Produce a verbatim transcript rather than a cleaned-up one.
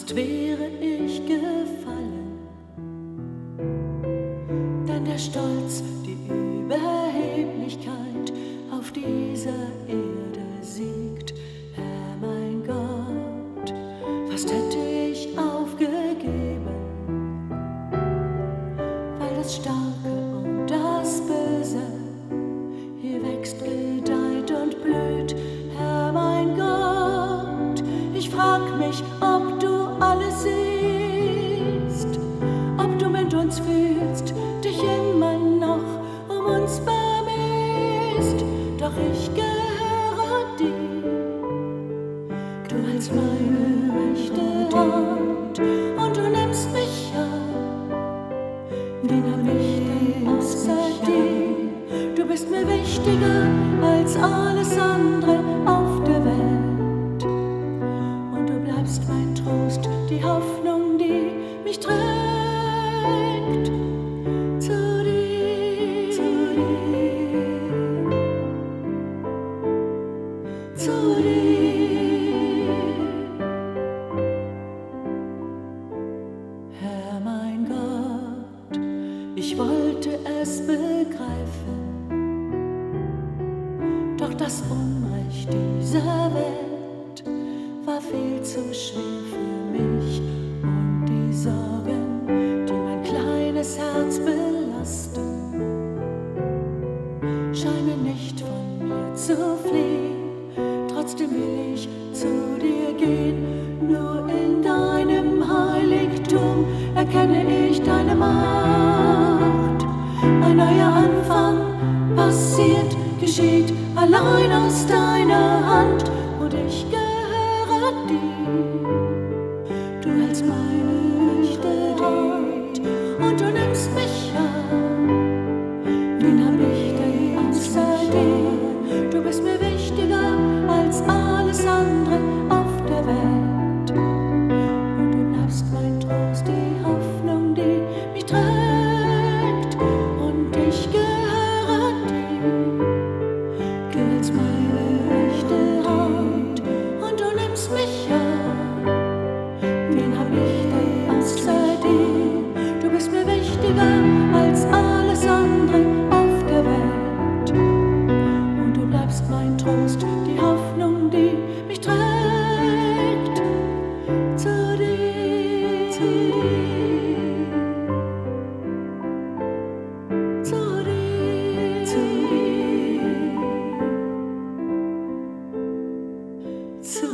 fast wäre ich gefallen, denn der Stolz, die Überheblichkeit auf dieser Erde siegt. Herr, mein Gott, fast hätte ich aufgegeben, weil das Starke und das Böse hier wächst, gedeiht und blüht. Herr, mein Gott, ich frag mich, ob du alles siehst, ob du mit uns fühlst, dich immer noch um uns bemühst. Doch ich gehöre dir, du hältst meine rechte Hand und du nimmst mich an. Wen hab ich denn außer dir? Du bist mir wichtiger als alles andere auf der Welt. Und du bleibst mein Trost, die Hoffnung, die mich trägt zu dir, zu dir, zu dir. Herr, mein Gott, ich wollte es begreifen, doch das Unrecht dieser Welt war viel zu schwer für mich, und die Sorgen, die mein kleines Herz belasten, scheinen nicht von mir zu fliehen. Trotzdem will ich zu dir gehen, nur in deinem Heiligtum erkenne ich deine Macht. Ein neuer Anfang passiert, geschieht allein aus deiner Hand, und ich gehöre dir. Du hältst meine rechte Hand und du nimmst mich an. Wen hab ich denn außer dir? Du bist mir wichtiger als alles andere auf der Welt. Und du bleibst mein Trost, die Hoffnung, die mich trägt. Und ich gehöre dir. Du hältst meine rechte Hand und du nimmst mich an. Wen hab ich denn außer dir? Du bist mir wichtiger als alles andere auf der Welt. Und du bleibst mein Trost, die Hoffnung, die mich trägt zu dir, zu dir, zu dir, zu dir, zu